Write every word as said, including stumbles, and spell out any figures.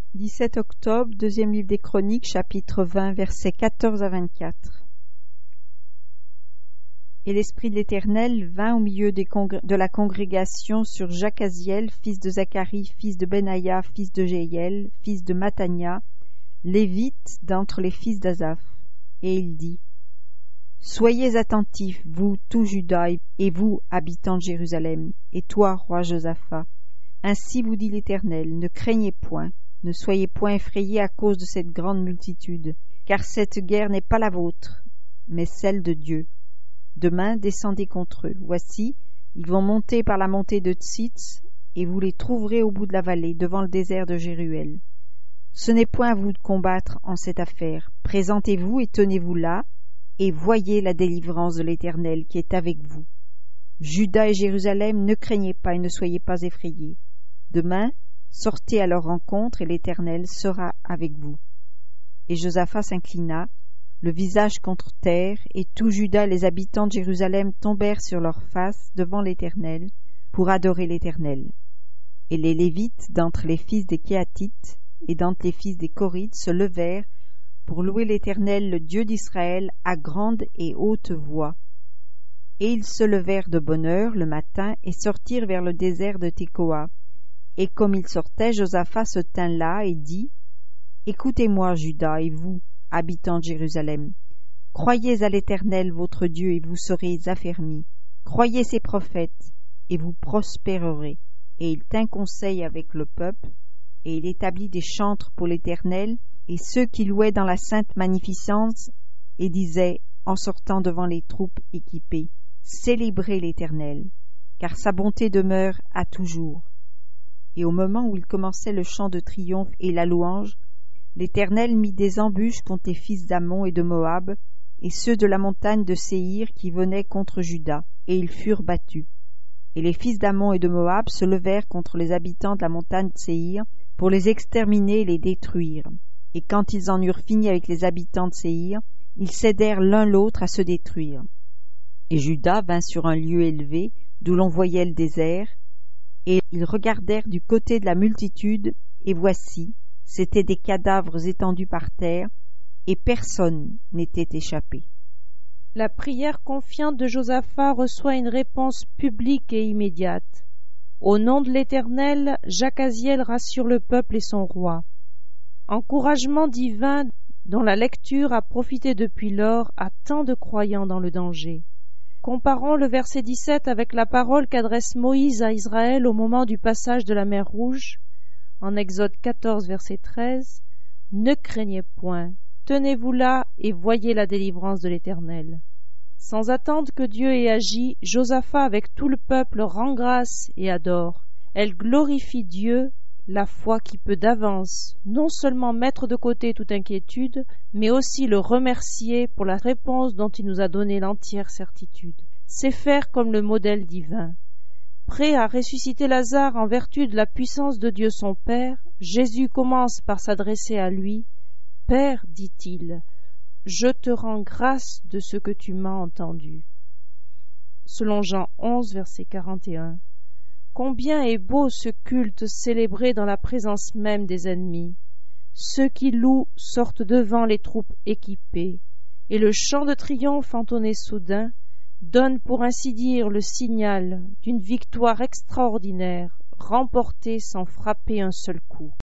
dix-sept octobre, deuxième livre des Chroniques, chapitre vingt, versets quatorze à vingt-quatre. Et l'Esprit de l'Éternel vint au milieu des congré- de la congrégation sur Jacaziel, fils de Zacharie, fils de Benaïa, fils de Jéhiel, fils de Mattania, lévite d'entre les fils d'Asaph. Et il dit: Soyez attentifs, vous, tout Juda, et vous, habitants de Jérusalem, et toi, roi Josaphat. Ainsi vous dit l'Éternel, ne craignez point, ne soyez point effrayés à cause de cette grande multitude, car cette guerre n'est pas la vôtre, mais celle de Dieu. Demain, descendez contre eux. Voici, ils vont monter par la montée de Tsitz, et vous les trouverez au bout de la vallée, devant le désert de Jéruel. Ce n'est point à vous de combattre en cette affaire. Présentez-vous et tenez-vous là, et voyez la délivrance de l'Éternel qui est avec vous. Juda et Jérusalem, ne craignez pas et ne soyez pas effrayés. Demain, sortez à leur rencontre, et l'Éternel sera avec vous. Et Josaphat s'inclina, le visage contre terre, et tout Juda et les habitants de Jérusalem tombèrent sur leurs faces devant l'Éternel, pour adorer l'Éternel. Et les Lévites d'entre les fils des Kéatites et d'entre les fils des Korites se levèrent pour louer l'Éternel, le Dieu d'Israël, à grande et haute voix. Et ils se levèrent de bonne heure le matin et sortirent vers le désert de Tekoa. Et comme ils sortaient, Josaphat se tint là et dit: Écoutez-moi, Juda, et vous, habitants de Jérusalem. Croyez à l'Éternel votre Dieu, et vous serez affermis. Croyez ses prophètes, et vous prospérerez. Et il tint conseil avec le peuple, et il établit des chantres pour l'Éternel, et ceux qui louaient dans la sainte magnificence, et disaient, en sortant devant les troupes équipées: Célébrez l'Éternel, car sa bonté demeure à toujours. Et au moment où il commençait le chant de triomphe et la louange, l'Éternel mit des embûches contre les fils d'Ammon et de Moab, et ceux de la montagne de Séhir qui venaient contre Juda, et ils furent battus. Et les fils d'Ammon et de Moab se levèrent contre les habitants de la montagne de Séhir, pour les exterminer et les détruire. Et quand ils en eurent fini avec les habitants de Séhir, ils cédèrent l'un l'autre à se détruire. Et Juda vint sur un lieu élevé, d'où l'on voyait le désert, et ils regardèrent du côté de la multitude, et voici, c'étaient des cadavres étendus par terre, et personne n'était échappé. La prière confiante de Josaphat reçoit une réponse publique et immédiate. Au nom de l'Éternel, Jacaziel rassure le peuple et son roi. Encouragement divin dont la lecture a profité depuis lors à tant de croyants dans le danger. Comparons le verset dix-sept avec la parole qu'adresse Moïse à Israël au moment du passage de la mer Rouge, en Exode quatorze, verset treize. « Ne craignez point, tenez-vous là et voyez la délivrance de l'Éternel. » Sans attendre que Dieu ait agi, Josaphat avec tout le peuple rend grâce et adore. Elle glorifie Dieu, la foi qui peut d'avance non seulement mettre de côté toute inquiétude, mais aussi le remercier pour la réponse dont il nous a donné l'entière certitude. C'est faire comme le modèle divin. Prêt à ressusciter Lazare en vertu de la puissance de Dieu son Père, Jésus commence par s'adresser à lui. « Père, dit-il, je te rends grâce de ce que tu m'as entendu. » Selon Jean onze, verset quarante et un. Combien est beau ce culte célébré dans la présence même des ennemis. Ceux qui louent sortent devant les troupes équipées, et le chant de triomphe entonné soudain donne pour ainsi dire le signal d'une victoire extraordinaire, remportée sans frapper un seul coup.